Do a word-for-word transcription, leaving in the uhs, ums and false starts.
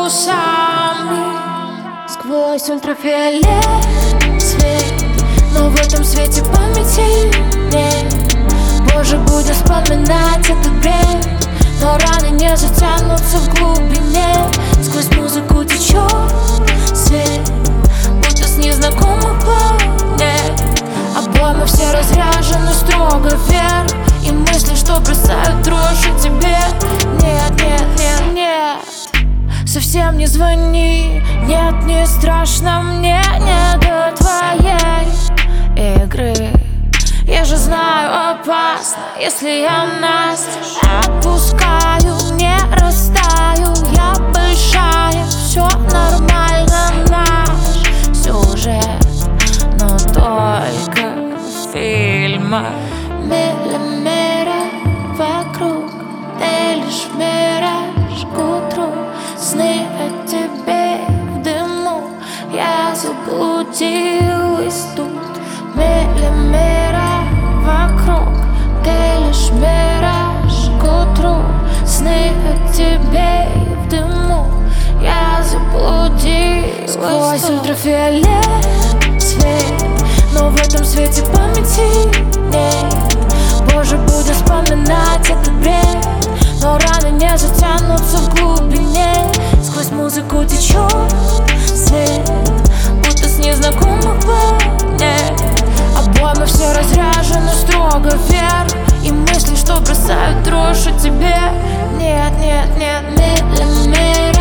вкусами. Сквозь ультрафиолет свет, но в этом свете памяти нет. Позже будем вспоминать этот бред, но раны не затянутся в глубине. Сквозь музыку течет свет, будто с незнакомых планет. Обоймы все разряжены строго вверх, и мысли, что бросают дрожь о тебе. Нет, нет, нет, нет, совсем не звони. Нет, не страшно мне, не до твоей игры. Я же знаю, опасно, если я настежь отпускаю, не растаю. Я большая, все нормально, наш сюжет, но только в фильмах. Миллиметры вокруг, ты лишь мираж к утру. Сны о тебе в дыму, я заблудилась тут. Миллиметры вокруг, ты лишь мираж к утру. Сны о тебе в дыму, я заблудилась. Сквозь ультрафиолет свет, но в этом свете памяти нет. Позже буду вспоминать этот бред, но раны не затянутся в глубине. Сквозь музыку течет свет, будто с незнакомых планет. Обоймы все разряжены строго вверх, и мысли, что бросают дрожь о тебе. Нет, нет, нет, миллиметр